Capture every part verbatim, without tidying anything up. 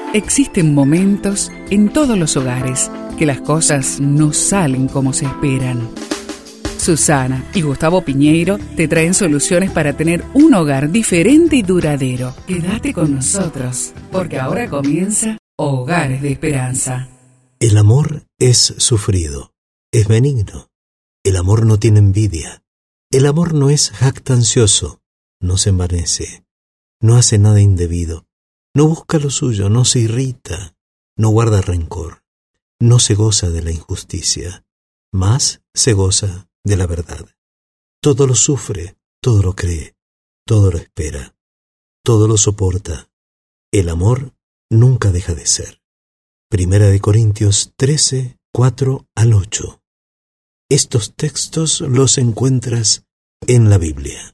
Existen momentos en todos los hogares que las cosas no salen como se esperan. Susana y Gustavo Piñeiro te traen soluciones para tener un hogar diferente y duradero. Quédate con nosotros, porque ahora comienza Hogares de Esperanza. El amor es sufrido, es benigno. El amor no tiene envidia. El amor no es jactancioso, no se envanece, no hace nada indebido, no busca lo suyo, no se irrita, no guarda rencor, no se goza de la injusticia, más se goza de la verdad. Todo lo sufre, todo lo cree, todo lo espera, todo lo soporta. El amor nunca deja de ser. Primera de Corintios trece, cuatro al ocho. Estos textos los encuentras en la Biblia.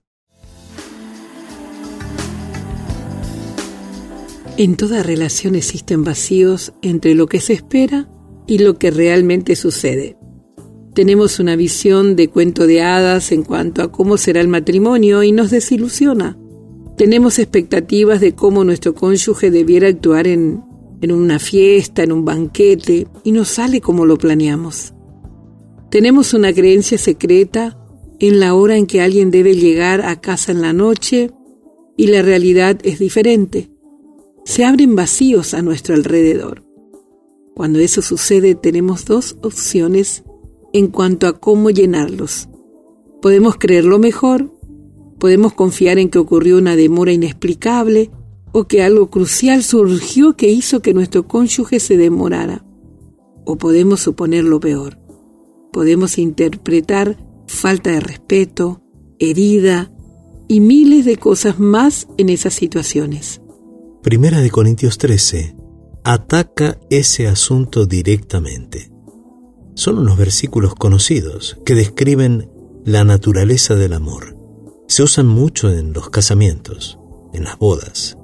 En toda relación existen vacíos entre lo que se espera y lo que realmente sucede. Tenemos una visión de cuento de hadas en cuanto a cómo será el matrimonio y nos desilusiona. Tenemos expectativas de cómo nuestro cónyuge debiera actuar en, en una fiesta, en un banquete, y no sale como lo planeamos. Tenemos una creencia secreta en la hora en que alguien debe llegar a casa en la noche y la realidad es diferente. Se abren vacíos a nuestro alrededor. Cuando eso sucede, tenemos dos opciones en cuanto a cómo llenarlos. Podemos creerlo mejor, podemos confiar en que ocurrió una demora inexplicable o que algo crucial surgió que hizo que nuestro cónyuge se demorara. O podemos suponer lo peor. Podemos interpretar falta de respeto, herida y miles de cosas más en esas situaciones. Primera de Corintios trece ataca ese asunto directamente. Son unos versículos conocidos que describen la naturaleza del amor. Se usan mucho en los casamientos, en las bodas.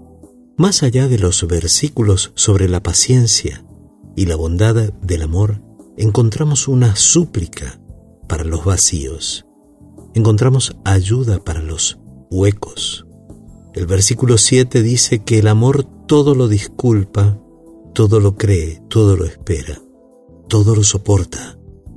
Más allá de los versículos sobre la paciencia y la bondad del amor, encontramos una súplica para los vacíos. Encontramos ayuda para los huecos. El versículo siete dice que el amor todo lo disculpa, todo lo cree, todo lo espera, todo lo soporta.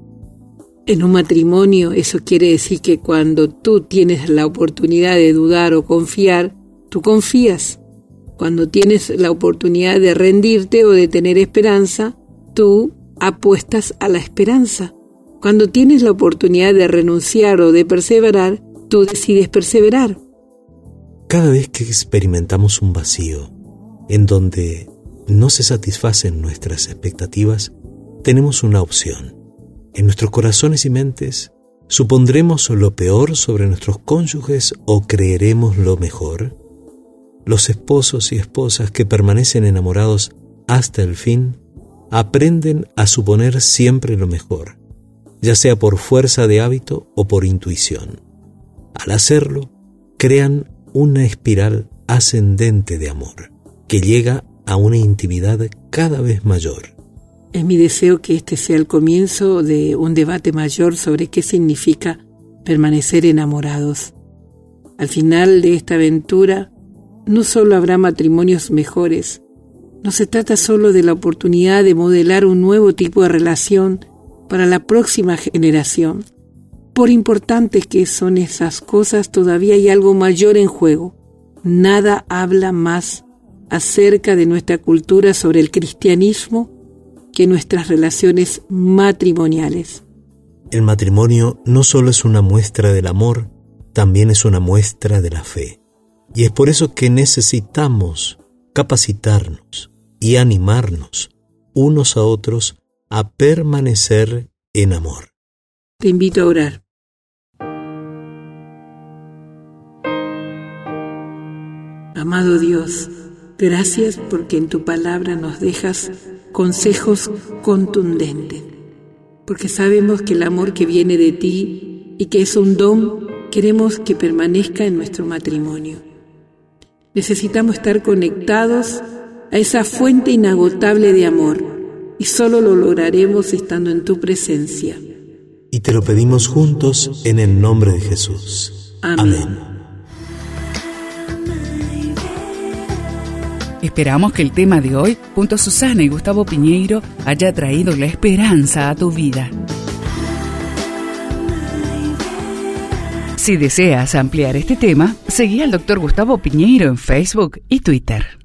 En un matrimonio eso quiere decir que cuando tú tienes la oportunidad de dudar o confiar, tú confías. Cuando tienes la oportunidad de rendirte o de tener esperanza, tú apuestas a la esperanza. Cuando tienes la oportunidad de renunciar o de perseverar, tú decides perseverar. Cada vez que experimentamos un vacío en donde no se satisfacen nuestras expectativas, tenemos una opción. En nuestros corazones y mentes, ¿supondremos lo peor sobre nuestros cónyuges o creeremos lo mejor? Los esposos y esposas que permanecen enamorados hasta el fin aprenden a suponer siempre lo mejor, ya sea por fuerza de hábito o por intuición. Al hacerlo, crean una espiral ascendente de amor que llega a una intimidad cada vez mayor. Es mi deseo que este sea el comienzo de un debate mayor sobre qué significa permanecer enamorados. Al final de esta aventura, no solo habrá matrimonios mejores, no se trata solo de la oportunidad de modelar un nuevo tipo de relación para la próxima generación. Por importantes que son esas cosas, todavía hay algo mayor en juego. Nada habla más acerca de nuestra cultura sobre el cristianismo que nuestras relaciones matrimoniales. El matrimonio no solo es una muestra del amor, también es una muestra de la fe. Y es por eso que necesitamos capacitarnos y animarnos unos a otros a permanecer en amor. Te invito a orar. Amado Dios, gracias porque en tu palabra nos dejas consejos contundentes, porque sabemos que el amor que viene de ti y que es un don, queremos que permanezca en nuestro matrimonio. Necesitamos estar conectados a esa fuente inagotable de amor y solo lo lograremos estando en tu presencia. Y te lo pedimos juntos en el nombre de Jesús. Amén. Amén. Esperamos que el tema de hoy, junto a Susana y Gustavo Piñeiro, haya traído la esperanza a tu vida. Si deseas ampliar este tema, seguí al doctor Gustavo Piñeiro en Facebook y Twitter.